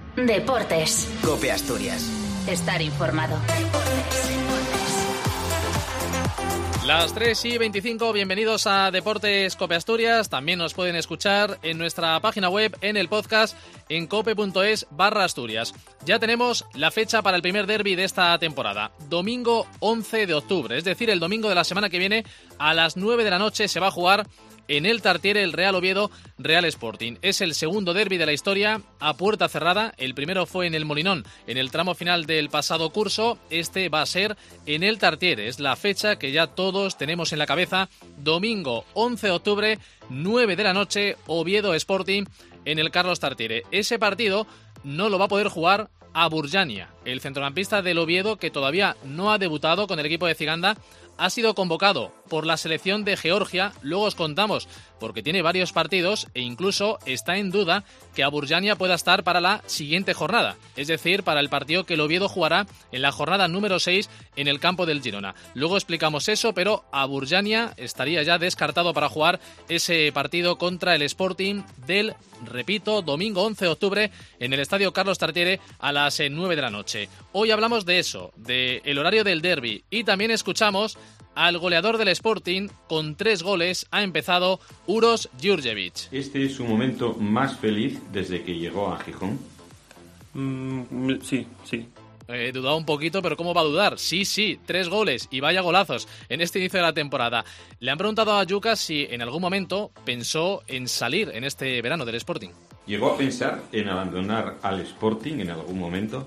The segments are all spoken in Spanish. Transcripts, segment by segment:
Deportes. COPE Asturias. Estar informado. Las 3:25, bienvenidos a Deportes COPE Asturias. También nos pueden escuchar en nuestra página web, en el podcast, en cope.es/Asturias. Ya tenemos la fecha para el primer derbi de esta temporada. Domingo 11 de octubre, es decir, el domingo de la semana que viene a las 9 de la noche se va a jugar en el Tartiere el Real Oviedo Real Sporting. Es el segundo derbi de la historia a puerta cerrada. El primero fue en el Molinón en el tramo final del pasado curso. Este va a ser en el Tartiere. Es la fecha que ya todos tenemos en la cabeza. Domingo 11 de octubre, 9 de la noche, Oviedo Sporting en el Carlos Tartiere. Ese partido no lo va a poder jugar Aburjania, el centrocampista del Oviedo, que todavía no ha debutado con el equipo de Ciganda. Ha sido convocado por la selección de Georgia, luego os contamos, porque tiene varios partidos e incluso está en duda que Aburjania pueda estar para la siguiente jornada, es decir, para el partido que el Oviedo jugará en la jornada número 6 en el campo del Girona. Luego explicamos eso, pero Aburjania estaría ya descartado para jugar ese partido contra el Sporting del, repito, domingo 11 de octubre en el Estadio Carlos Tartiere a las 9 de la noche. Hoy hablamos de eso, del horario del derbi, y también escuchamos al goleador del Sporting. Con 3 goles ha empezado Uros Djurdjevic. ¿Este es su momento más feliz desde que llegó a Gijón? Sí. He dudado un poquito, pero ¿cómo va a dudar? Sí, 3 goles y vaya golazos en este inicio de la temporada. Le han preguntado a Yuka si en algún momento pensó en salir en este verano del Sporting. ¿Llegó a pensar en abandonar al Sporting en algún momento?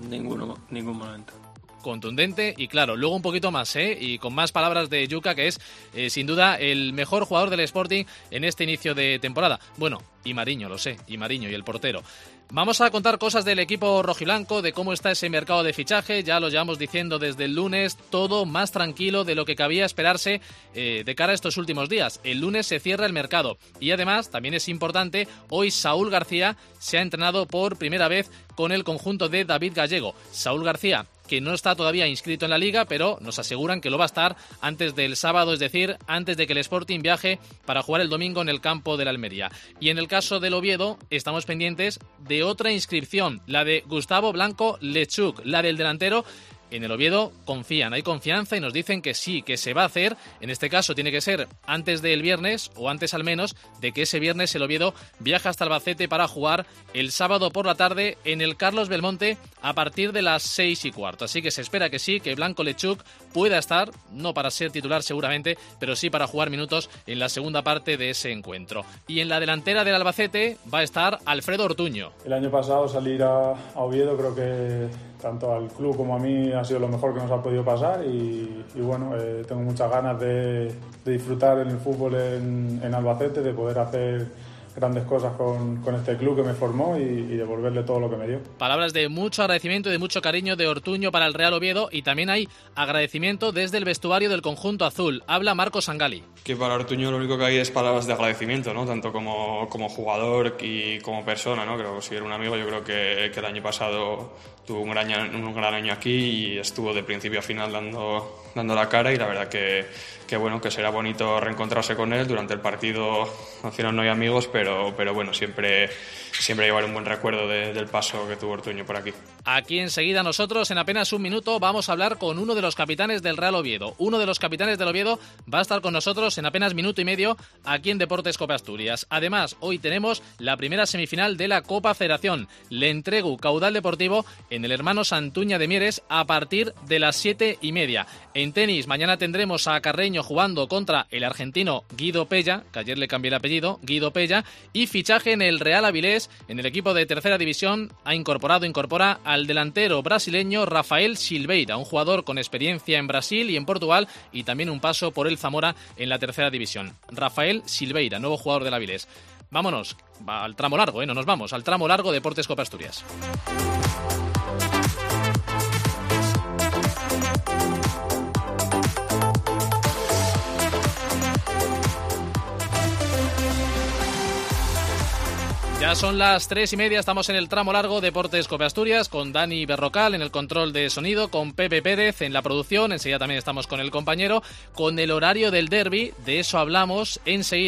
Ningún momento. Contundente y claro, luego un poquito más, y con más palabras de Yuka, que es sin duda el mejor jugador del Sporting en este inicio de temporada. Bueno, y Mariño, lo sé, y Mariño y el portero. Vamos a contar cosas del equipo rojiblanco, de cómo está ese mercado de fichaje. Ya lo llevamos diciendo desde el lunes, todo más tranquilo de lo que cabía esperarse de cara a estos últimos días. El lunes se cierra el mercado y además, también es importante, hoy Saúl García se ha entrenado por primera vez con el conjunto de David Gallego. Saúl García, que no está todavía inscrito en la Liga, pero nos aseguran que lo va a estar antes del sábado, es decir, antes de que el Sporting viaje para jugar el domingo en el campo de la Almería. Y en el caso del Oviedo, estamos pendientes de otra inscripción, la de Gustavo Blanco Lechuk, la del delantero. En el Oviedo confían, hay confianza y nos dicen que sí, que se va a hacer. En este caso tiene que ser antes del viernes, o antes al menos de que ese viernes el Oviedo viaja hasta Albacete para jugar el sábado por la tarde en el Carlos Belmonte a partir de las 6:15. Así que se espera que sí, que Blanco Lechuk pueda estar, no para ser titular seguramente, pero sí para jugar minutos en la segunda parte de ese encuentro. Y en la delantera del Albacete va a estar Alfredo Ortuño. El año pasado salir a Oviedo, creo que tanto al club como a mí ha sido lo mejor que nos ha podido pasar y bueno, tengo muchas ganas de disfrutar en el fútbol en Albacete, de poder hacer grandes cosas con este club que me formó y devolverle todo lo que me dio. Palabras de mucho agradecimiento y de mucho cariño de Ortuño para el Real Oviedo, y también hay agradecimiento desde el vestuario del conjunto azul. Habla Marco Sangali. Que para Ortuño lo único que hay es palabras de agradecimiento, ¿no? Tanto como jugador y como persona, ¿no? Creo que si era un amigo, yo creo que el año pasado tuvo un gran año aquí y estuvo de principio a final dando la cara, y la verdad que bueno, que será bonito reencontrarse con él durante el partido. Al final no hay amigos, pero bueno, siempre llevar un buen recuerdo del paso que tuvo Ortuño por aquí. Aquí enseguida nosotros, en apenas un minuto, vamos a hablar con uno de los capitanes del Real Oviedo. Uno de los capitanes del Oviedo va a estar con nosotros en apenas minuto y medio aquí en Deportes COPE Asturias. Además, hoy tenemos la primera semifinal de la Copa Federación. Le entrego Caudal Deportivo en el Hermano Santuña de Mieres a partir de las 7:30. En tenis, mañana tendremos a Carreño jugando contra el argentino Guido Pella, que ayer le cambié el apellido, Guido Pella, y fichaje en el Real Avilés, en el equipo de tercera división, incorpora al delantero brasileño Rafael Silveira, un jugador con experiencia en Brasil y en Portugal, y también un paso por el Zamora en la tercera división. Rafael Silveira, nuevo jugador del Avilés. Vámonos al tramo largo, no nos vamos, al tramo largo de Deportes COPE Asturias. Ya son las 3:30, estamos en el tramo largo Deportes COPE Asturias con Dani Berrocal en el control de sonido, con Pepe Pérez en la producción. Enseguida también estamos con el compañero, con el horario del derbi, de eso hablamos enseguida.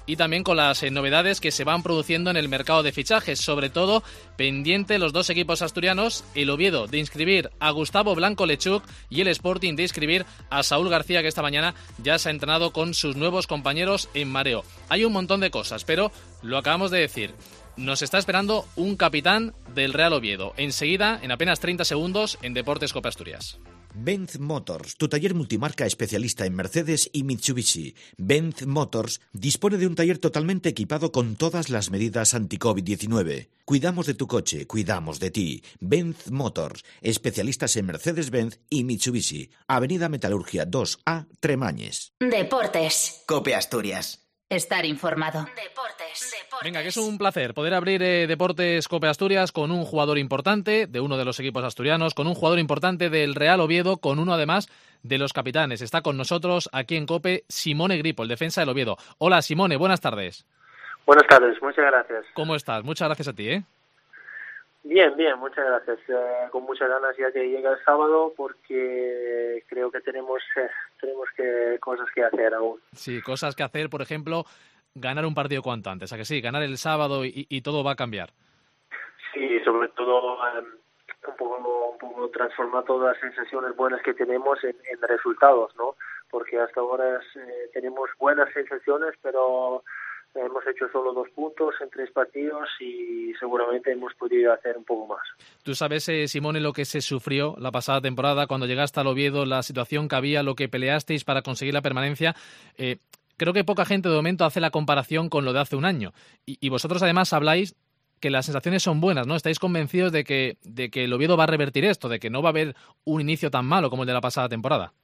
y también con las novedades que se van produciendo en el mercado de fichajes, sobre todo pendiente los dos equipos asturianos, el Oviedo de inscribir a Gustavo Blanco Lechuk y el Sporting de inscribir a Saúl García, que esta mañana ya se ha entrenado con sus nuevos compañeros en mareo. Hay un montón de cosas, pero lo acabamos de decir. Nos está esperando un capitán del Real Oviedo. Enseguida, en apenas 30 segundos, en Deportes Cope Asturias. Benz Motors, tu taller multimarca especialista en Mercedes y Mitsubishi. Benz Motors dispone de un taller totalmente equipado con todas las medidas anti-COVID-19. Cuidamos de tu coche, cuidamos de ti. Benz Motors, especialistas en Mercedes-Benz y Mitsubishi. Avenida Metalurgia 2A, Tremañes. Deportes. Cope Asturias. Estar informado. Deportes. Venga, que es un placer poder abrir Deportes Cope Asturias con un jugador importante de uno de los equipos asturianos, con un jugador importante del Real Oviedo, con uno además de los capitanes. Está con nosotros aquí en Cope Simone Gripo, el defensa del Oviedo. Hola Simone, buenas tardes. Buenas tardes, muchas gracias. ¿Cómo estás? Muchas gracias a ti, ¿eh? Bien, muchas gracias. Con muchas ganas ya que llega el sábado porque creo que tenemos cosas que hacer aún. Sí, cosas que hacer, por ejemplo, ganar un partido cuanto antes. ¿A que sí? Ganar el sábado y todo va a cambiar. Sí, sobre todo un poco transformar todas las sensaciones buenas que tenemos en resultados, ¿no? Porque hasta ahora tenemos buenas sensaciones, pero hemos hecho solo 2 puntos en 3 partidos y seguramente hemos podido hacer un poco más. Tú sabes, Simone, lo que se sufrió la pasada temporada cuando llegaste al Oviedo, la situación que había, lo que peleasteis para conseguir la permanencia. Creo que poca gente de momento hace la comparación con lo de hace un año. Y vosotros además habláis que las sensaciones son buenas, ¿no? Estáis convencidos de que el Oviedo va a revertir esto, de que no va a haber un inicio tan malo como el de la pasada temporada.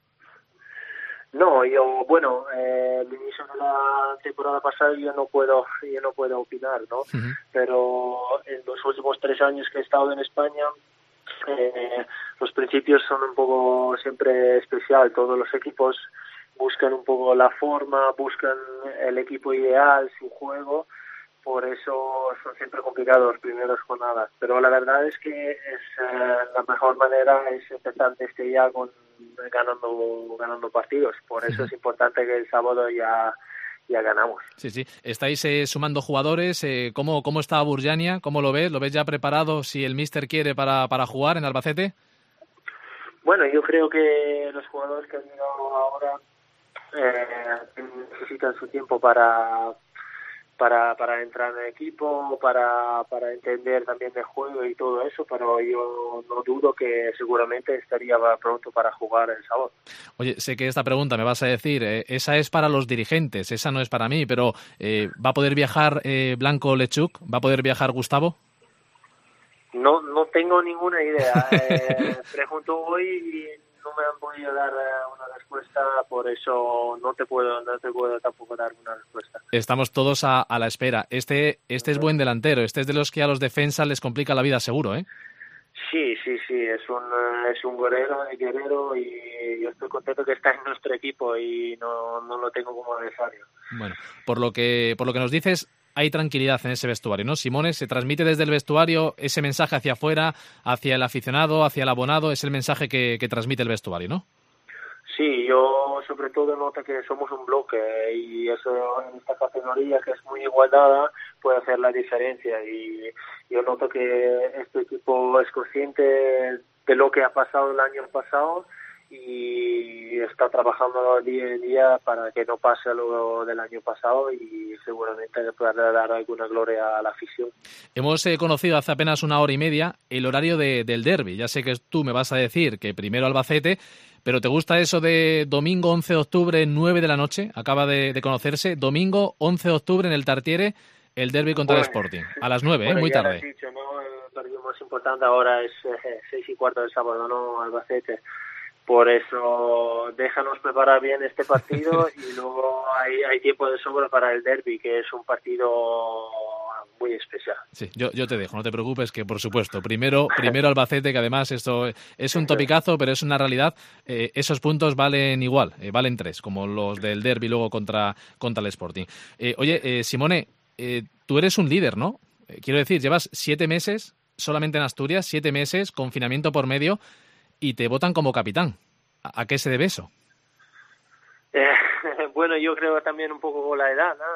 No, el inicio de la temporada pasada yo no puedo opinar, ¿no? Uh-huh. Pero en los últimos 3 años que he estado en España, los principios son un poco siempre especial. Todos los equipos buscan un poco la forma, buscan el equipo ideal, su juego. Por eso son siempre complicados las primeras jornadas. Pero la verdad es que la mejor manera es empezar desde ya ganando partidos. Por eso es importante que el sábado ya ganamos. Sí. Estáis sumando jugadores. ¿Cómo está Burjania? ¿Cómo lo ves? ¿Lo ves ya preparado si el míster quiere para jugar en Albacete? Bueno, yo creo que los jugadores que han llegado ahora necesitan su tiempo para entrar en el equipo, para entender también el juego y todo eso, pero yo no dudo que seguramente estaría pronto para jugar el sábado. Oye, sé que esta pregunta me vas a decir, esa es para los dirigentes, esa no es para mí, pero ¿va a poder viajar Blanco Lechuk? ¿Va a poder viajar Gustavo? No tengo ninguna idea. Pregunto hoy y no me han podido dar una respuesta, por eso no te puedo tampoco dar una respuesta. Estamos todos a la espera. Este es buen delantero, este es de los que a los defensas les complica la vida seguro, ¿eh? Sí, es un guerrero y yo estoy contento que está en nuestro equipo y no lo tengo como adversario. Bueno, por lo que nos dices, hay tranquilidad en ese vestuario, ¿no? Simone, se transmite desde el vestuario ese mensaje hacia afuera, hacia el aficionado, hacia el abonado, es el mensaje que transmite el vestuario, ¿no? Sí, yo sobre todo noto que somos un bloque y eso en esta categoría que es muy igualada puede hacer la diferencia y yo noto que este equipo es consciente de lo que ha pasado el año pasado y está trabajando día a día para que no pase lo del año pasado y seguramente pueda dar alguna gloria a la afición. Hemos conocido hace apenas 1 hora y media el horario del derbi. Ya sé que tú me vas a decir que primero Albacete, pero ¿te gusta eso de domingo 11 de octubre, 9 de la noche? Acaba de conocerse. Domingo 11 de octubre en el Tartiere, el derbi contra el Sporting. A las 9, muy tarde. Has dicho, ¿no? El partido más importante ahora es 6:15 del sábado, ¿no? Albacete. Por eso déjanos preparar bien este partido y luego hay tiempo de sobra para el derbi, que es un partido muy especial. Sí, yo te dejo, no te preocupes, que por supuesto, primero Albacete, que además esto es un topicazo, pero es una realidad. Esos puntos valen igual, valen 3, como los del derbi luego contra el Sporting. Oye, Simone, tú eres un líder, ¿no? Quiero decir, llevas 7 meses solamente en Asturias, 7 meses, confinamiento por medio, y te votan como capitán. ¿A qué se debe eso? Bueno, yo creo también un poco con la edad, ¿no?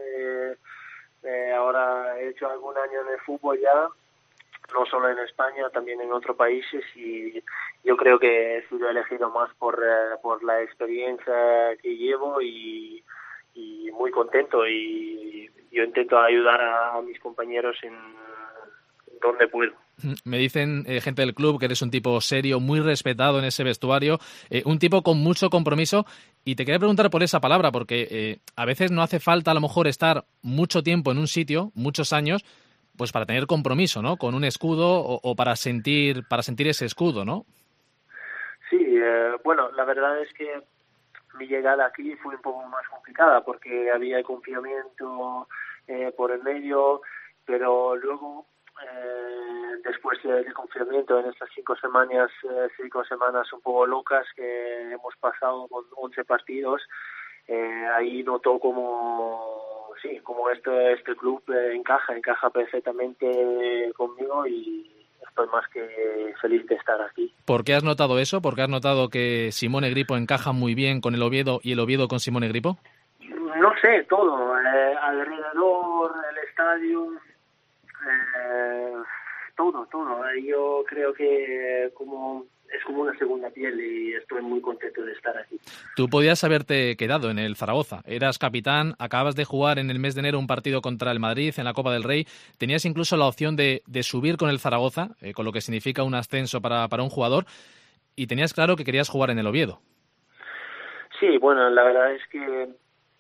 Ahora he hecho algún año en el fútbol ya, no solo en España, también en otros países, y yo creo que he sido elegido más por la experiencia que llevo y muy contento, y yo intento ayudar a mis compañeros en donde puedo. Me dicen gente del club que eres un tipo serio, muy respetado en ese vestuario, un tipo con mucho compromiso, y te quería preguntar por esa palabra, porque a veces no hace falta a lo mejor estar mucho tiempo en un sitio, muchos años, pues para tener compromiso, ¿no? Con un escudo o para sentir ese escudo, ¿no? Sí, bueno, la verdad es que mi llegada aquí fue un poco más complicada porque había el confinamiento por el medio, pero luego después del confinamiento, en estas 5 semanas un poco locas que hemos pasado con 11 partidos, ahí notó como este club encaja perfectamente conmigo, y estoy más que feliz de estar aquí. ¿Por qué has notado eso? ¿Por qué has notado que Simone Gripo encaja muy bien con el Oviedo y el Oviedo con Simone Gripo? No sé, todo, alrededor, el estadio, todo. Yo creo que es como una segunda piel, y estoy muy contento de estar aquí. Tú podías haberte quedado en el Zaragoza. Eras capitán, acabas de jugar en el mes de enero un partido contra el Madrid en la Copa del Rey. Tenías incluso la opción de subir con el Zaragoza, con lo que significa un ascenso para un jugador, y tenías claro que querías jugar en el Oviedo. Sí, bueno, la verdad es que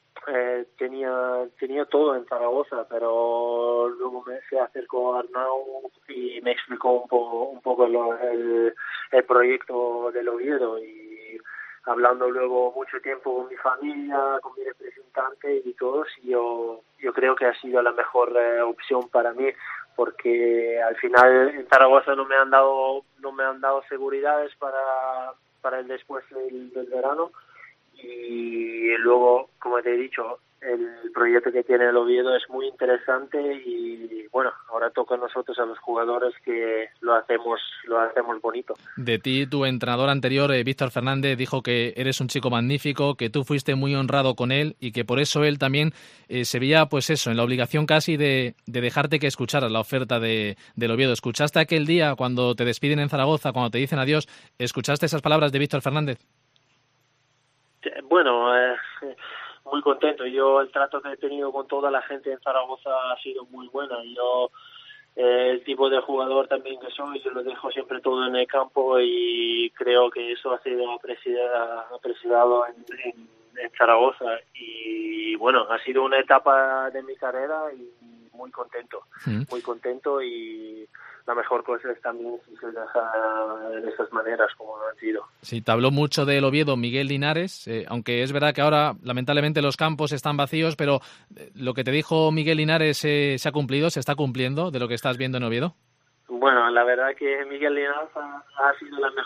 tenía todo en Zaragoza, pero luego se acercó Arnau y me explicó un poco el proyecto del Oviedo, y hablando luego mucho tiempo con mi familia, con mi representante y todos, yo creo que ha sido la mejor opción para mí, porque al final en Zaragoza no me han dado seguridades para el después del verano. Y luego, como te he dicho, el proyecto que tiene el Oviedo es muy interesante, y bueno, ahora toca a nosotros, a los jugadores, que lo hacemos bonito. De ti, tu entrenador anterior, Víctor Fernández, dijo que eres un chico magnífico, que tú fuiste muy honrado con él, y que por eso él también se veía, pues eso, en la obligación casi de dejarte que escucharas la oferta del Oviedo. ¿Escuchaste aquel día cuando te despiden en Zaragoza, cuando te dicen adiós? ¿Escuchaste esas palabras de Víctor Fernández? Bueno, muy contento. Yo, el trato que he tenido con toda la gente en Zaragoza ha sido muy buena. Yo, el tipo de jugador también que soy, yo lo dejo siempre todo en el campo, y creo que eso ha sido apreciado en Zaragoza. Y bueno, ha sido una etapa de mi carrera, y muy contento, y la mejor cosa es también si se deja de esas maneras como han sido. Sí, te habló mucho del Oviedo Miguel Linares, aunque es verdad que ahora lamentablemente los campos están vacíos, pero lo que te dijo Miguel Linares se ha cumplido, se está cumpliendo de lo que estás viendo en Oviedo. Bueno, la verdad que Miguel Linares ha sido la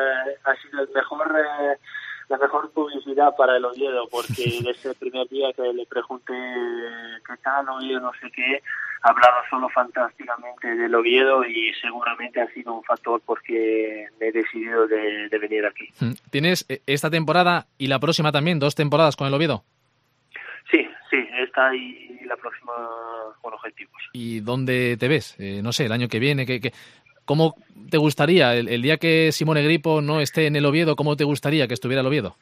mejor publicidad para el Oviedo, porque desde el primer día que le pregunté qué tal, Oviedo, no sé qué, ha hablado solo fantásticamente del Oviedo, y seguramente ha sido un factor porque me he decidido de venir aquí. ¿Tienes esta temporada y la próxima también, 2 temporadas con el Oviedo? Sí, esta y la próxima con objetivos. ¿Y dónde te ves? No sé, el año que viene, ¿cómo te gustaría el día que Simone Gripo no esté en el Oviedo? ¿Cómo te gustaría que estuviera el Oviedo?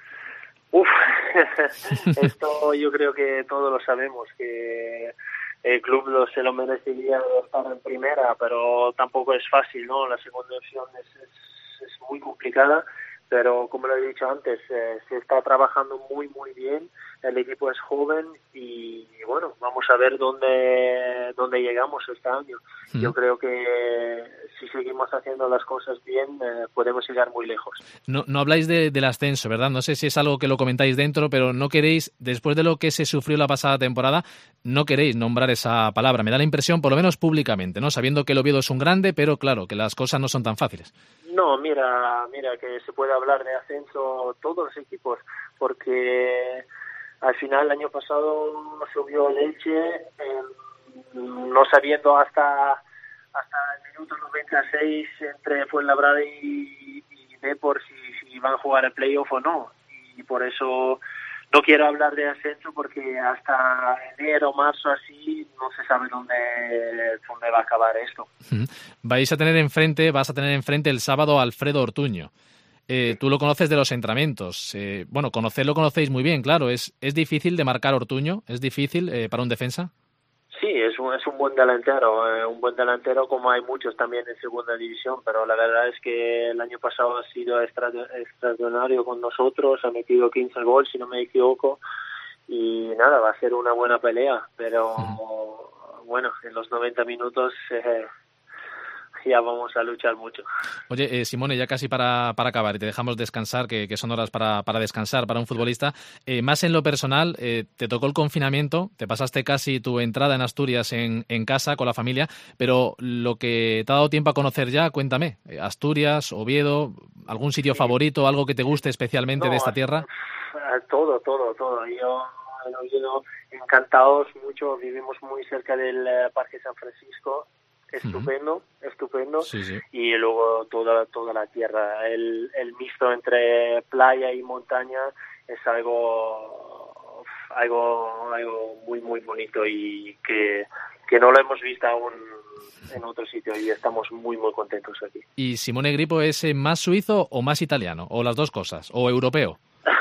Esto yo creo que todos lo sabemos, que el club se lo merecería estar en primera, pero tampoco es fácil, ¿no? La segunda opción es muy complicada, pero como lo he dicho antes, se está trabajando muy bien, el equipo es joven, y bueno, vamos a ver dónde llegamos este año. Yo creo que si seguimos haciendo las cosas bien, podemos llegar muy lejos. No habláis del ascenso, ¿verdad? No sé si es algo que lo comentáis dentro, pero no queréis, después de lo que se sufrió la pasada temporada, no queréis nombrar esa palabra. Me da la impresión, por lo menos públicamente, ¿no? Sabiendo que el Oviedo es un grande, pero claro, que las cosas no son tan fáciles. No, mira que se puede hablar de ascenso todos los equipos, porque al final el año pasado subió el Elche, no sabiendo hasta el minuto 96 entre Fuenlabrada y Depor si van a jugar el playoff o no, y por eso no quiero hablar de ascenso porque hasta enero, marzo, así, no se sabe dónde va a acabar esto. Vas a tener enfrente el sábado a Alfredo Ortuño. Tú lo conoces de los entrenamientos. Bueno, lo conocéis muy bien, claro. ¿Es difícil de marcar Ortuño? ¿Es difícil para un defensa? Sí, es un buen delantero como hay muchos también en segunda división, pero la verdad es que el año pasado ha sido extraordinario con nosotros, ha metido 15 goles si no me equivoco, y nada, va a ser una buena pelea, pero bueno, en los 90 minutos ya vamos a luchar mucho. Oye, Simone, ya casi para acabar y te dejamos descansar, que son horas para descansar para un futbolista. Más en lo personal, te tocó el confinamiento, te pasaste casi tu entrada en Asturias en casa con la familia, pero lo que te ha dado tiempo a conocer ya, cuéntame, Asturias, Oviedo, algún sitio favorito, algo que te guste especialmente de esta tierra. Todo. Yo en Oviedo encantados mucho, vivimos muy cerca del Parque San Francisco. Estupendo. Sí. Y luego toda la tierra, el mixto entre playa y montaña es algo muy muy bonito y que no lo hemos visto aún en otro sitio y estamos muy muy contentos aquí. ¿Y Simone Gripo es más suizo o más italiano? ¿O las dos cosas? ¿O europeo?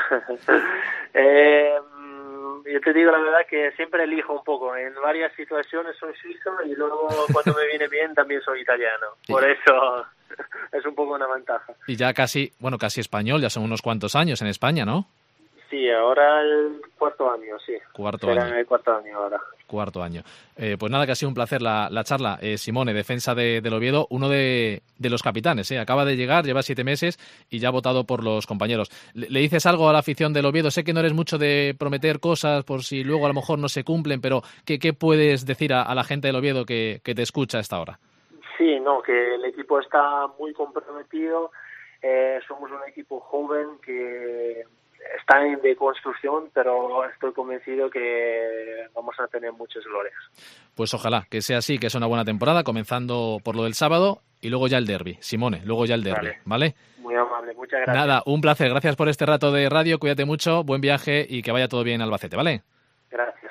Yo te digo la verdad que siempre elijo un poco. En varias situaciones soy suizo y luego cuando me viene bien también soy italiano. Por eso es un poco una ventaja. Y ya casi español, ya son unos cuantos años en España, ¿no? Sí, ahora el cuarto año, sí. Será el cuarto año ahora. Cuarto año. Pues nada, que ha sido un placer la charla. Simone, defensa del Oviedo, uno de los capitanes. Acaba de llegar, lleva 7 meses y ya ha votado por los compañeros. ¿Le dices algo a la afición del Oviedo? Sé que no eres mucho de prometer cosas por si luego a lo mejor no se cumplen, pero ¿qué puedes decir a la gente del Oviedo que te escucha a esta hora? Sí, que el equipo está muy comprometido. Somos un equipo joven que está en deconstrucción, pero estoy convencido que vamos a tener muchas glorias. Pues ojalá que sea así, que es una buena temporada, comenzando por lo del sábado y luego ya el derbi. Simone, luego ya el derbi, ¿vale? Muy amable, muchas gracias. Nada, un placer, gracias por este rato de radio, cuídate mucho, buen viaje y que vaya todo bien en Albacete, ¿vale? Gracias.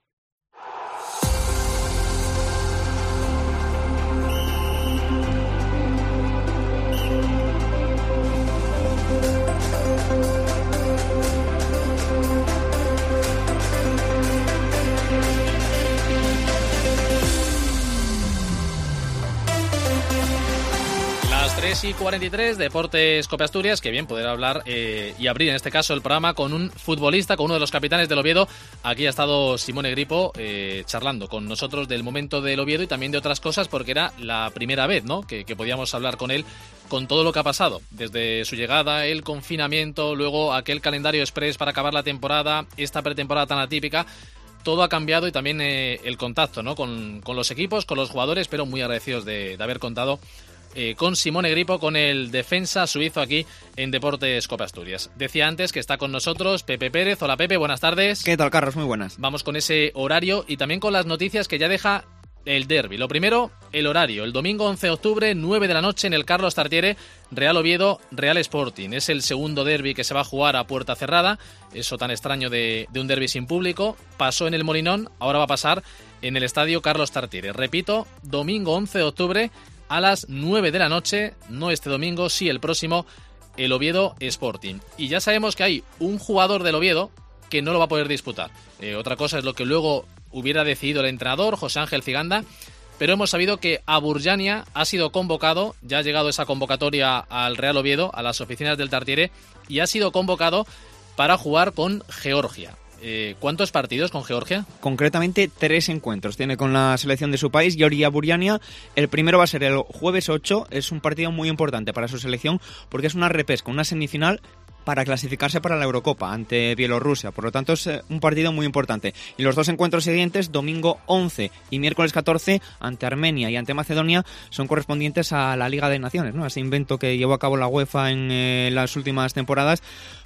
Las 3:43, Deportes Cope Asturias, que bien poder hablar y abrir en este caso el programa con un futbolista, con uno de los capitanes del Oviedo. Aquí ha estado Simone Gripo charlando con nosotros del momento del Oviedo y también de otras cosas, porque era la primera vez, ¿no?, que podíamos hablar con él, con todo lo que ha pasado, desde su llegada, el confinamiento, luego aquel calendario express para acabar la temporada, esta pretemporada tan atípica. Todo ha cambiado y también el contacto, ¿no?, con los equipos, con los jugadores, pero muy agradecidos de haber contado con Simone Gripo, con el defensa suizo aquí en Deportes Cope Asturias. Decía antes que está con nosotros Pepe Pérez. Hola Pepe, buenas tardes. ¿Qué tal, Carlos? Muy buenas. Vamos con ese horario y también con las noticias que ya deja el derbi. Lo primero, el horario. El domingo 11 de octubre, 9 de la noche en el Carlos Tartiere, Real Oviedo, Real Sporting. Es el segundo derbi que se va a jugar a puerta cerrada. Eso tan extraño de un derbi sin público. Pasó en el Molinón, ahora va a pasar en el estadio Carlos Tartiere. Repito, domingo 11 de octubre a las 9 de la noche, no este domingo, sí el próximo, el Oviedo Sporting. Y ya sabemos que hay un jugador del Oviedo que no lo va a poder disputar. Otra cosa es lo que luego hubiera decidido el entrenador, José Ángel Ciganda, pero hemos sabido que Aburjania ha sido convocado, ya ha llegado esa convocatoria al Real Oviedo, a las oficinas del Tartiere, y ha sido convocado para jugar con Georgia. ¿Cuántos partidos con Georgia? Concretamente 3 encuentros tiene con la selección de su país, Georgia Buriania. El primero va a ser el jueves 8, es un partido muy importante para su selección porque es una repesca, una semifinal para clasificarse para la Eurocopa ante Bielorrusia, por lo tanto es un partido muy importante. Y los 2 encuentros siguientes, domingo 11 y miércoles 14, ante Armenia y ante Macedonia, son correspondientes a la Liga de Naciones, ¿no?, ese invento que llevó a cabo la UEFA en las últimas temporadas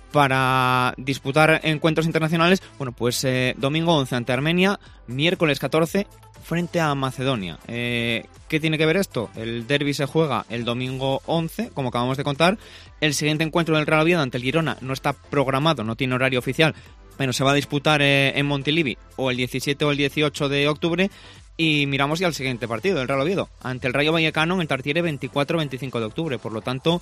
para disputar encuentros internacionales. Bueno, pues domingo 11 ante Armenia, miércoles 14 frente a Macedonia. ¿Qué tiene que ver esto? El derbi se juega el domingo 11, como acabamos de contar. El siguiente encuentro del Real Oviedo ante el Girona no está programado, no tiene horario oficial, pero se va a disputar en Montilivi o el 17 o el 18 de octubre. Y miramos ya el siguiente partido, el Real Oviedo, ante el Rayo Vallecano en el Tartiere 24-25 de octubre. Por lo tanto,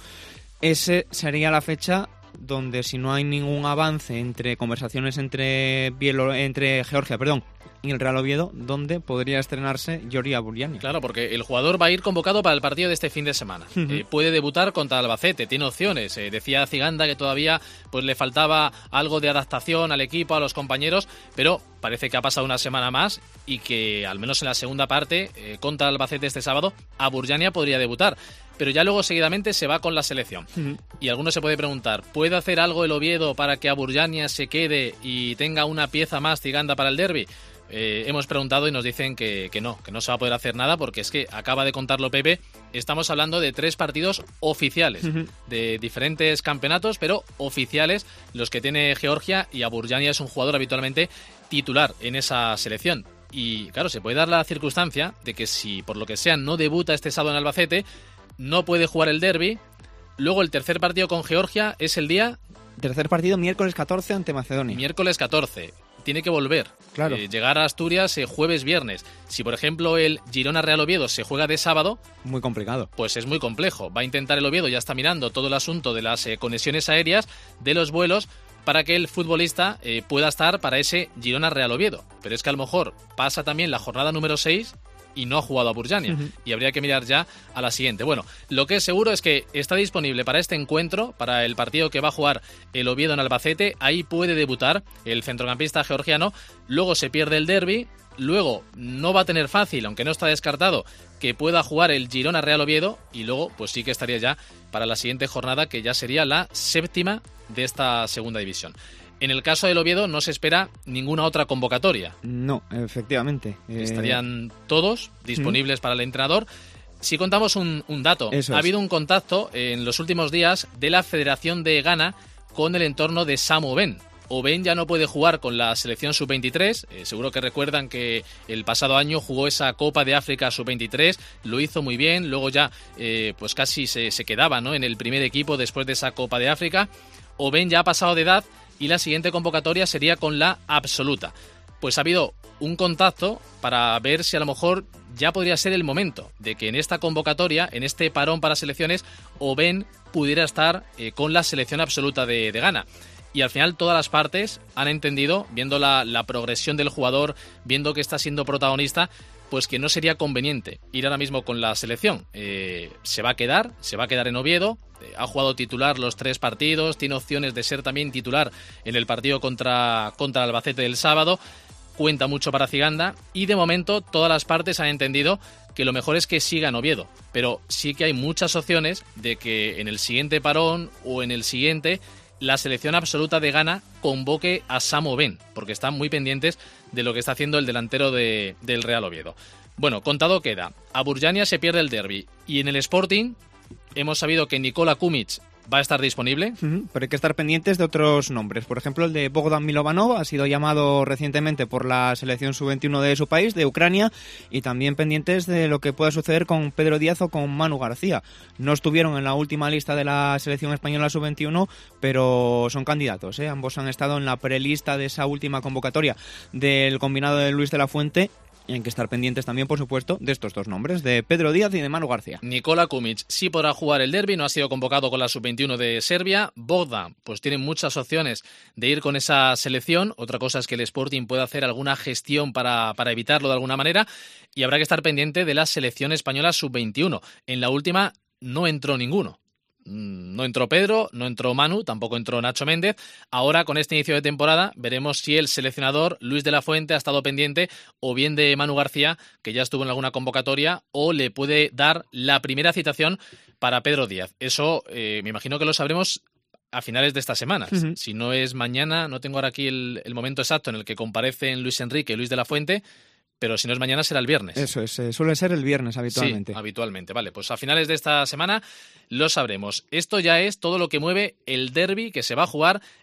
ese sería la fecha donde, si no hay ningún avance entre conversaciones entre Georgia, y el Real Oviedo, donde podría estrenarse Giorgi Aburiani. Claro, porque el jugador va a ir convocado para el partido de este fin de semana. Puede debutar contra Albacete, tiene opciones. Decía Ziganda que todavía pues le faltaba algo de adaptación al equipo, a los compañeros, pero parece que ha pasado una semana más y que al menos en la segunda parte, contra Albacete este sábado, Aburiani podría debutar. Pero ya luego seguidamente se va con la selección. Y alguno se puede preguntar, ¿puede hacer algo el Oviedo para que Aburiani se quede y tenga una pieza más Ziganda para el derbi? Hemos preguntado y nos dicen que no se va a poder hacer nada, porque es que acaba de contarlo Pepe, estamos hablando de 3 partidos oficiales, de diferentes campeonatos, pero oficiales los que tiene Georgia, y Aburiani es un jugador habitualmente titular en esa selección. Y claro, se puede dar la circunstancia de que si por lo que sea no debuta este sábado en Albacete, no puede jugar el derbi. Luego el tercer partido con Georgia es el día... Tercer partido miércoles 14 ante Macedonia. Miércoles 14. Tiene que volver. Claro. Llegar a Asturias jueves-viernes. Si, por ejemplo, el Girona-Real Oviedo se juega de sábado... Muy complicado. Pues es muy complejo. Va a intentar el Oviedo, ya está mirando todo el asunto de las conexiones aéreas, de los vuelos, para que el futbolista pueda estar para ese Girona-Real Oviedo. Pero es que a lo mejor pasa también la jornada número 6... y no ha jugado a Burjania, y habría que mirar ya a la siguiente. Bueno, lo que es seguro es que está disponible para este encuentro, para el partido que va a jugar el Oviedo en Albacete. Ahí puede debutar el centrocampista georgiano. Luego se pierde el derbi. Luego no va a tener fácil, aunque no está descartado, que pueda jugar el Girona Real Oviedo, y luego pues sí que estaría ya para la siguiente jornada, que ya sería la 7ª de esta segunda división. En el caso del Oviedo no se espera ninguna otra convocatoria. No, efectivamente. Estarían todos disponibles para el entrenador. Si contamos un dato, ha habido un contacto en los últimos días de la Federación de Ghana con el entorno de Sam Oben. Oben ya no puede jugar con la selección sub-23. Seguro que recuerdan que el pasado año jugó esa Copa de África sub-23, lo hizo muy bien, luego ya pues casi se quedaba, ¿no?, en el primer equipo después de esa Copa de África. Oben ya ha pasado de edad y la siguiente convocatoria sería con la absoluta. Pues ha habido un contacto para ver si a lo mejor ya podría ser el momento de que en esta convocatoria, en este parón para selecciones, Oben pudiera estar con la selección absoluta de Ghana. Y al final todas las partes han entendido, viendo la progresión del jugador, viendo que está siendo protagonista, pues que no sería conveniente ir ahora mismo con la selección. Se va a quedar en Oviedo. Ha jugado titular los 3 partidos, tiene opciones de ser también titular en el partido contra Albacete del sábado. Cuenta mucho para Ziganda, y de momento todas las partes han entendido que lo mejor es que siga en Oviedo, pero sí que hay muchas opciones de que en el siguiente parón o en el siguiente la selección absoluta de Ghana convoque a Sam Oben, porque están muy pendientes de lo que está haciendo el delantero del Real Oviedo. Bueno, contado queda. A Burjania se pierde el derbi, y en el Sporting hemos sabido que Nikola Kumic va a estar disponible. Pero hay que estar pendientes de otros nombres. Por ejemplo, el de Bogdan Milovanov ha sido llamado recientemente por la selección sub-21 de su país, de Ucrania, y también pendientes de lo que pueda suceder con Pedro Díaz o con Manu García. No estuvieron en la última lista de la selección española sub-21, pero son candidatos, ¿eh? Ambos han estado en la prelista de esa última convocatoria del combinado de Luis de la Fuente. Y hay que estar pendientes también, por supuesto, de estos 2 nombres, de Pedro Díaz y de Manu García. Nikola Kumic sí podrá jugar el derbi, no ha sido convocado con la sub-21 de Serbia. Bogdan, pues tiene muchas opciones de ir con esa selección. Otra cosa es que el Sporting pueda hacer alguna gestión para evitarlo de alguna manera. Y habrá que estar pendiente de la selección española sub-21. En la última no entró ninguno. No entró Pedro, no entró Manu, tampoco entró Nacho Méndez. Ahora, con este inicio de temporada, veremos si el seleccionador Luis de la Fuente ha estado pendiente o bien de Manu García, que ya estuvo en alguna convocatoria, o le puede dar la primera citación para Pedro Díaz. Eso me imagino que lo sabremos a finales de esta semana. Si no es mañana, no tengo ahora aquí el momento exacto en el que comparecen Luis Enrique y Luis de la Fuente, pero si no es mañana será el viernes. Eso es, suele ser el viernes habitualmente. Sí, habitualmente. Vale, pues a finales de esta semana lo sabremos. Esto ya es todo lo que mueve el derbi que se va a jugar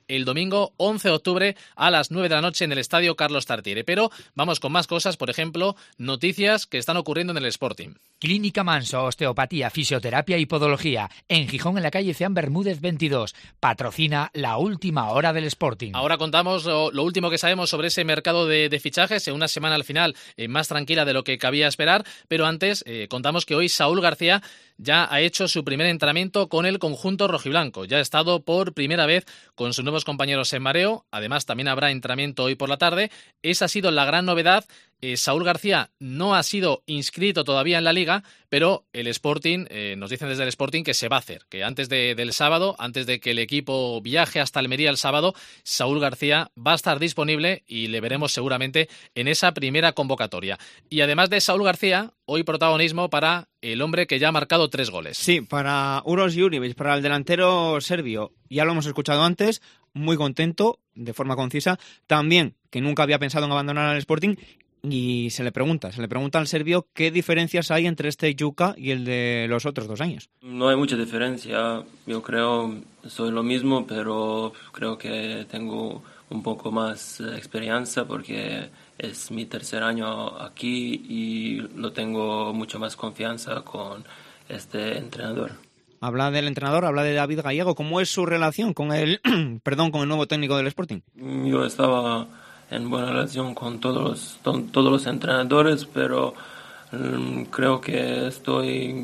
el domingo 11 de octubre a las 9 de la noche en el Estadio Carlos Tartiere. Pero vamos con más cosas, por ejemplo, noticias que están ocurriendo en el Sporting. Clínica Manso, osteopatía, fisioterapia y podología. En Gijón, en la calle Ceán Bermúdez 22. Patrocina La Última Hora del Sporting. Ahora contamos lo último que sabemos sobre ese mercado de fichajes, en una semana al final más tranquila de lo que cabía esperar, pero antes contamos que hoy Saúl García ya ha hecho su primer entrenamiento con el conjunto rojiblanco. Ya ha estado por primera vez con sus nuevos compañeros en mareo. Además, también habrá entrenamiento hoy por la tarde. Esa ha sido la gran novedad. Saúl García no ha sido inscrito todavía en la Liga, pero el Sporting, nos dicen desde el Sporting que se va a hacer, que antes del sábado, antes de que el equipo viaje hasta Almería el sábado, Saúl García va a estar disponible y le veremos seguramente en esa primera convocatoria. Y además de Saúl García, hoy protagonismo para el hombre que ya ha marcado 3 goles. Sí, para Uroš Jurjević, para el delantero serbio, ya lo hemos escuchado antes, muy contento, de forma concisa, también que nunca había pensado en abandonar al Sporting. Y se le pregunta al serbio qué diferencias hay entre este Juka y el de los otros 2 años. No hay mucha diferencia, yo creo, soy lo mismo, pero creo que tengo un poco más experiencia porque es mi 3er año aquí y lo tengo mucha más confianza con este entrenador. Habla del entrenador, habla de David Gallego. ¿Cómo es su relación con el con el nuevo técnico del Sporting? Yo estaba en buena relación con todos los entrenadores, pero creo que estoy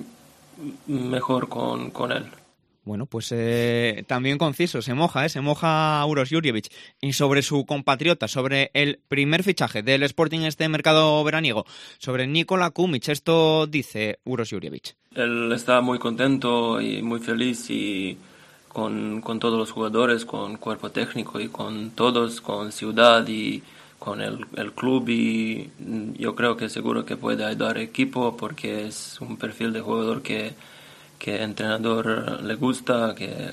mejor con él. Bueno, pues también conciso, se moja Uroš Jurjević. Y sobre su compatriota, sobre el primer fichaje del Sporting en este mercado veraniego, sobre Nikola Kumic, esto dice Uroš Jurjević. Él está muy contento y muy feliz y con todos los jugadores, con cuerpo técnico y con todos, con Ciudad y con el club, y yo creo que seguro que puede ayudar al equipo porque es un perfil de jugador que entrenador le gusta, que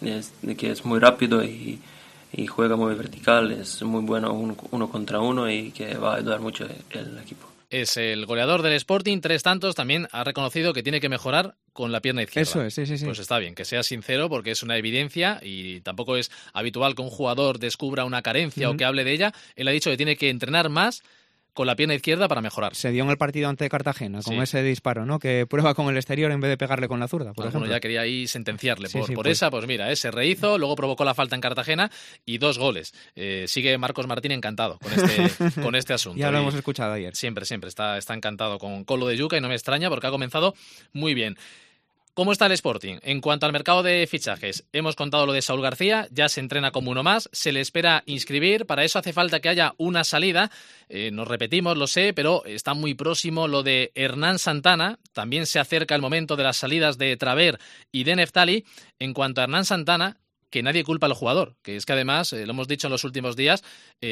es muy rápido y juega muy vertical, es muy bueno uno contra uno y que va a ayudar mucho el equipo. Es el goleador del Sporting, 3 tantos, también ha reconocido que tiene que mejorar con la pierna izquierda. Eso es, sí. Pues está bien, que sea sincero porque es una evidencia y tampoco es habitual que un jugador descubra una carencia o que hable de ella. Él ha dicho que tiene que entrenar más con la pierna izquierda para mejorar. Se dio en el partido ante Cartagena con ese disparo, ¿no? Que prueba con el exterior en vez de pegarle con la zurda, por ejemplo. Ya quería ahí sentenciarle por pues esa, pues mira, se rehizo, luego provocó la falta en Cartagena y 2 goles. Sigue Marcos Martín encantado con este asunto. Ya lo hemos escuchado ayer. Siempre está encantado con lo de Juka y no me extraña porque ha comenzado muy bien. ¿Cómo está el Sporting? En cuanto al mercado de fichajes, hemos contado lo de Saúl García, ya se entrena como uno más, se le espera inscribir, para eso hace falta que haya una salida, nos repetimos, lo sé, pero está muy próximo lo de Hernán Santana, también se acerca el momento de las salidas de Traver y de Neftali. En cuanto a Hernán Santana, que nadie culpa al jugador, que es que además, lo hemos dicho en los últimos días,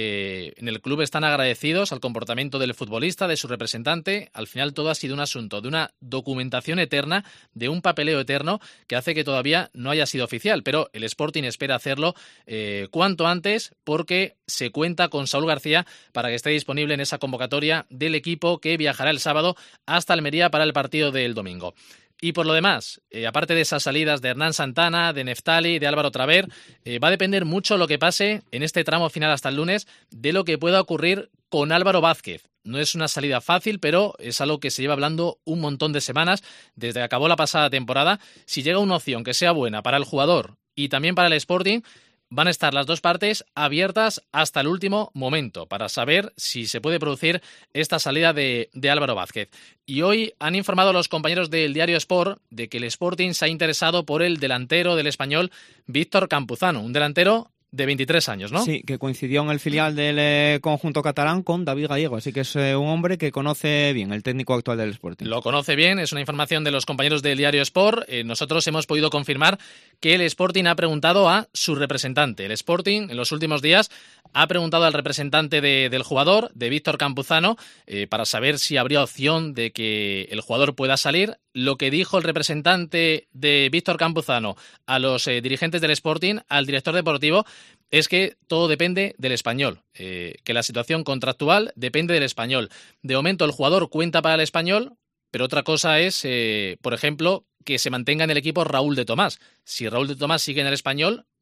en el club están agradecidos al comportamiento del futbolista, de su representante. Al final todo ha sido un asunto de una documentación eterna, de un papeleo eterno que hace que todavía no haya sido oficial, pero el Sporting espera hacerlo cuanto antes porque se cuenta con Saúl García para que esté disponible en esa convocatoria del equipo que viajará el sábado hasta Almería para el partido del domingo. Y por lo demás, aparte de esas salidas de Hernán Santana, de Neftali, de Álvaro Traver, va a depender mucho lo que pase en este tramo final hasta el lunes de lo que pueda ocurrir con Álvaro Vázquez. No es una salida fácil, pero es algo que se lleva hablando un montón de semanas desde que acabó la pasada temporada. Si llega una opción que sea buena para el jugador y también para el Sporting, van a estar las dos partes abiertas hasta el último momento para saber si se puede producir esta salida de Álvaro Vázquez. Y hoy han informado los compañeros del diario Sport de que el Sporting se ha interesado por el delantero del Español, Víctor Campuzano, un delantero de 23 años, ¿no? Sí, que coincidió en el filial del conjunto catalán con David Gallego, así que es un hombre que conoce bien, el técnico actual del Sporting. Lo conoce bien, es una información de los compañeros del diario Sport. Nosotros hemos podido confirmar que el Sporting ha preguntado a su representante. El Sporting, en los últimos días, ha preguntado al representante del jugador, de Víctor Campuzano, para saber si habría opción de que el jugador pueda salir. Lo que dijo el representante de Víctor Campuzano a los dirigentes del Sporting, al director deportivo, es que todo depende del Español, que la situación contractual depende del Español. De momento el jugador cuenta para el Español, pero otra cosa es, por ejemplo, que se mantenga en el equipo Raúl de Tomás. Si Raúl de Tomás sigue en el Español,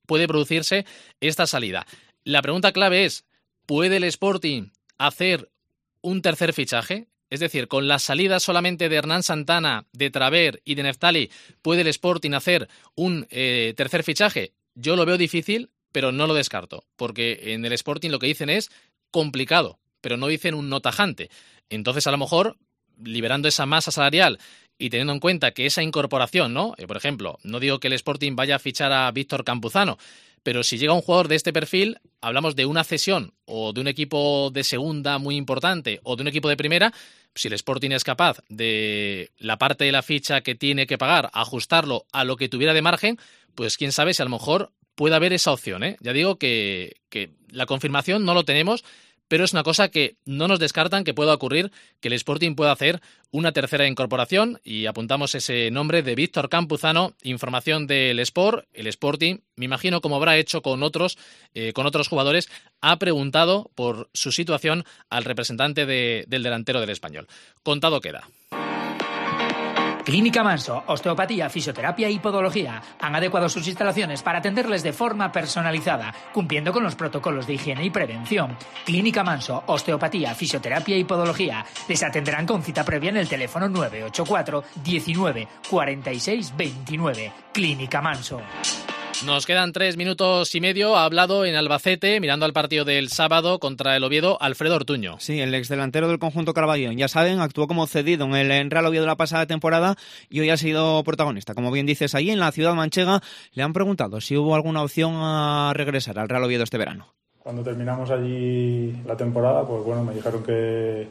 puede producirse esta salida. La pregunta clave es, ¿puede el Sporting hacer un tercer fichaje? Es decir, con la salida solamente de Hernán Santana, de Traver y de Neftali, ¿puede el Sporting hacer un tercer fichaje? Yo lo veo difícil, pero no lo descarto, porque en el Sporting lo que dicen es complicado, pero no dicen un no tajante. Entonces, a lo mejor, liberando esa masa salarial y teniendo en cuenta que esa incorporación, ¿no? Por ejemplo, no digo que el Sporting vaya a fichar a Víctor Campuzano, pero si llega un jugador de este perfil, hablamos de una cesión o de un equipo de segunda muy importante o de un equipo de primera. Si el Sporting es capaz de la parte de la ficha que tiene que pagar, ajustarlo a lo que tuviera de margen, pues quién sabe si a lo mejor puede haber esa opción, ¿eh? Ya digo que la confirmación no lo tenemos, pero es una cosa que no nos descartan que pueda ocurrir, que el Sporting pueda hacer una tercera incorporación, y apuntamos ese nombre de Víctor Campuzano, información del Sport. El Sporting, me imagino como habrá hecho con otros jugadores, ha preguntado por su situación al representante del delantero del Español. Contado queda. Clínica Manso, osteopatía, fisioterapia y podología. Han adecuado sus instalaciones para atenderles de forma personalizada, cumpliendo con los protocolos de higiene y prevención. Clínica Manso, osteopatía, fisioterapia y podología. Les atenderán con cita previa en el teléfono 984 19 46 29. Clínica Manso. Nos quedan 3 minutos y medio. Ha hablado en Albacete, mirando al partido del sábado contra el Oviedo, Alfredo Ortuño. Sí, el exdelantero del conjunto Carballón. Ya saben, actuó como cedido en el Real Oviedo la pasada temporada y hoy ha sido protagonista. Como bien dices, allí en la ciudad manchega le han preguntado si hubo alguna opción a regresar al Real Oviedo este verano. Cuando terminamos allí la temporada, pues bueno, me dijeron que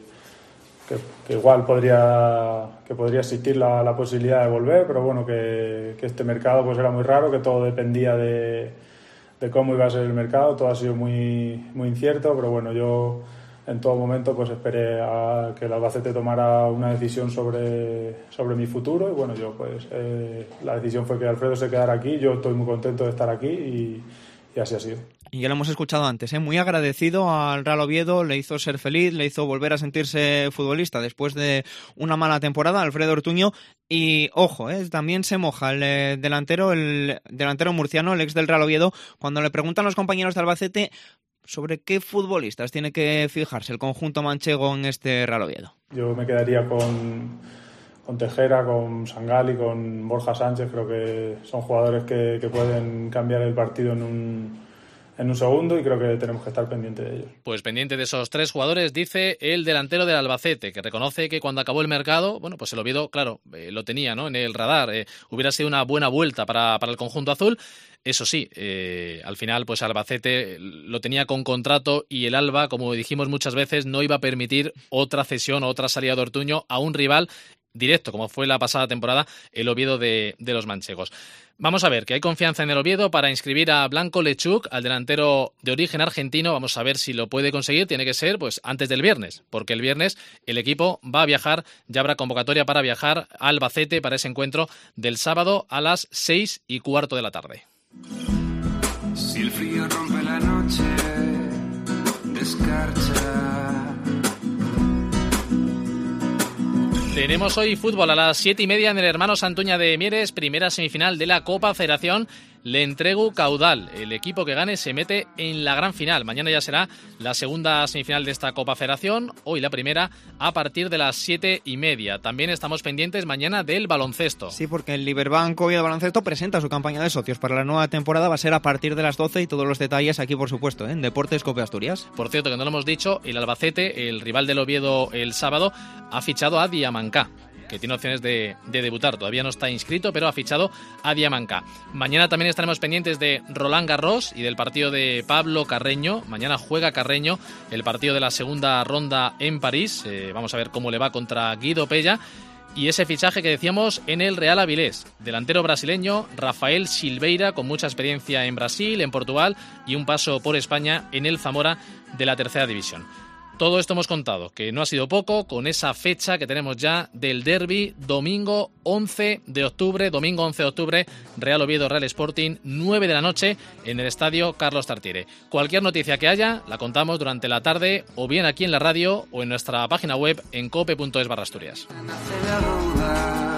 igual podría existir la posibilidad de volver, pero bueno, que este mercado pues era muy raro, que todo dependía de cómo iba a ser el mercado. Todo ha sido muy, muy incierto, pero bueno, yo en todo momento pues esperé a que el Albacete tomara una decisión sobre mi futuro, y bueno, yo pues la decisión fue que Alfredo se quedara aquí. Yo estoy muy contento de estar aquí y así ha sido. Y ya lo hemos escuchado antes, muy agradecido al Real Oviedo, le hizo ser feliz, le hizo volver a sentirse futbolista después de una mala temporada, Alfredo Ortuño. Y ojo, también se moja el delantero murciano, el ex del Real Oviedo, cuando le preguntan los compañeros de Albacete sobre qué futbolistas tiene que fijarse el conjunto manchego en este Real Oviedo. Yo me quedaría con Tejera, con Sangali, con Borja Sánchez. Creo que son jugadores que pueden cambiar el partido en un segundo, y creo que tenemos que estar pendientes de ellos. Pues pendiente de esos 3 jugadores, dice el delantero del Albacete, que reconoce que cuando acabó el mercado, bueno, pues el Oviedo, claro, lo tenía, ¿no?, en el radar. Hubiera sido una buena vuelta para el conjunto azul. Eso sí, al final pues Albacete lo tenía con contrato, y el Alba, como dijimos muchas veces, no iba a permitir otra cesión o otra salida de Ortuño a un rival directo, como fue la pasada temporada el Oviedo de los manchegos. Vamos a ver, que hay confianza en el Oviedo para inscribir a Blanco Lechuk, al delantero de origen argentino. Vamos a ver si lo puede conseguir. Tiene que ser pues antes del viernes, porque el viernes el equipo va a viajar, ya habrá convocatoria para viajar a Albacete para ese encuentro del sábado a las 6:15 de la tarde. Si el frío rompe la noche, descarcha. Tenemos hoy fútbol a las 7:30 en el Hermano Santuña de Mieres, primera semifinal de la Copa Federación. Le entrego caudal. El equipo que gane se mete en la gran final. Mañana ya será la segunda semifinal de esta Copa Federación. Hoy la primera a partir de las 7:30. También estamos pendientes mañana del baloncesto. Sí, porque el Liberbank Oviedo Baloncesto presenta su campaña de socios para la nueva temporada. Va a ser a partir de las 12, y todos los detalles aquí, por supuesto, en Deportes Cope Asturias. Por cierto, que no lo hemos dicho, el Albacete, el rival del Oviedo el sábado, ha fichado a Diamancá, que tiene opciones de debutar. Todavía no está inscrito, pero ha fichado a Diamancá. Mañana también estaremos pendientes de Roland Garros y del partido de Pablo Carreño. Mañana juega Carreño el partido de la segunda ronda en París. Vamos a ver cómo le va contra Guido Pella. Y ese fichaje que decíamos en el Real Avilés, delantero brasileño Rafael Silveira, con mucha experiencia en Brasil, en Portugal y un paso por España en el Zamora de la tercera división. Todo esto hemos contado, que no ha sido poco, con esa fecha que tenemos ya del derbi, domingo 11 de octubre, Real Oviedo, Real Sporting, 9 de la noche en el estadio Carlos Tartiere. Cualquier noticia que haya, la contamos durante la tarde, o bien aquí en la radio, o en nuestra página web en cope.es/Asturias.